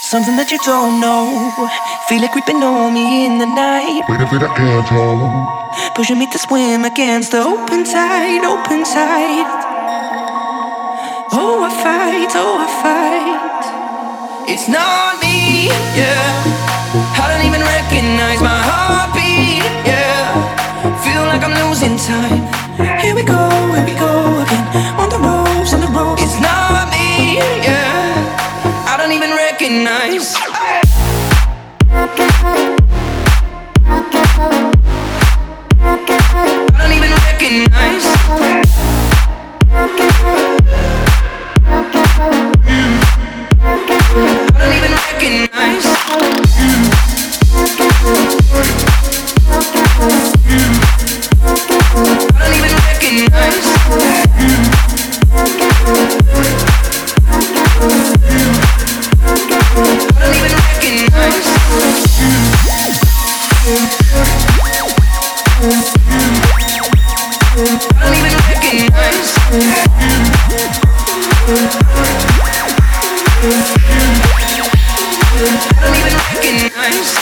Something that you don't know. Feel it creeping on me in the night. Wait a bit, I can't hold. Pushing me to swim against the open tide, open tide. Oh, I fight, oh, I fight. It's not me, yeah. I don't even recognize my heartbeat, yeah. Feel like I'm losing time. Here we go again. On the ropes, on the ropes. It's not me, yeah. I don't even recognize. I don't even recognize. I don't even recognize. I don't even recognize. I don't even recognize. I don't even recognize. I don't even recognize.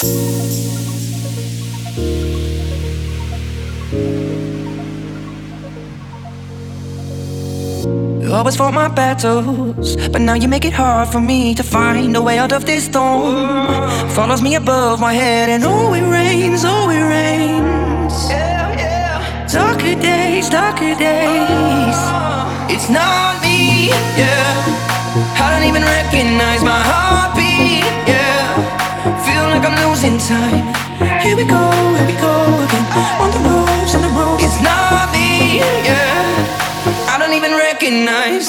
You always fought my battles, but now you make it hard for me to find a way out of this storm. Follows me above my head, and oh, it rains, oh, it rains. Darker days, darker days. It's not me, yeah. I don't even recognize my heartbeat, yeah. Feel like I'm losing time. Here we go again. On the ropes, on the ropes. It's not me, yeah. I don't even recognize.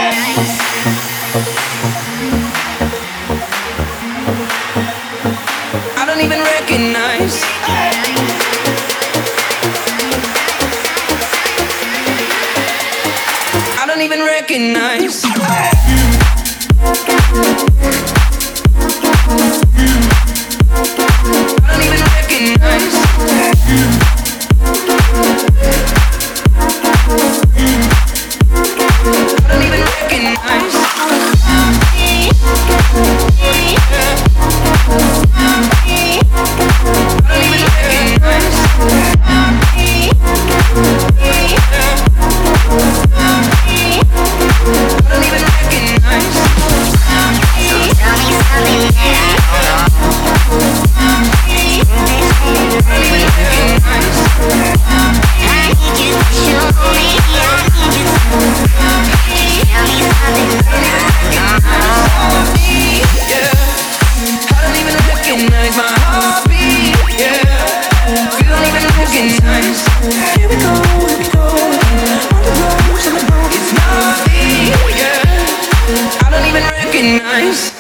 I don't even recognize. I don't even recognize. I don't even recognize. I don't even recognize. Nice.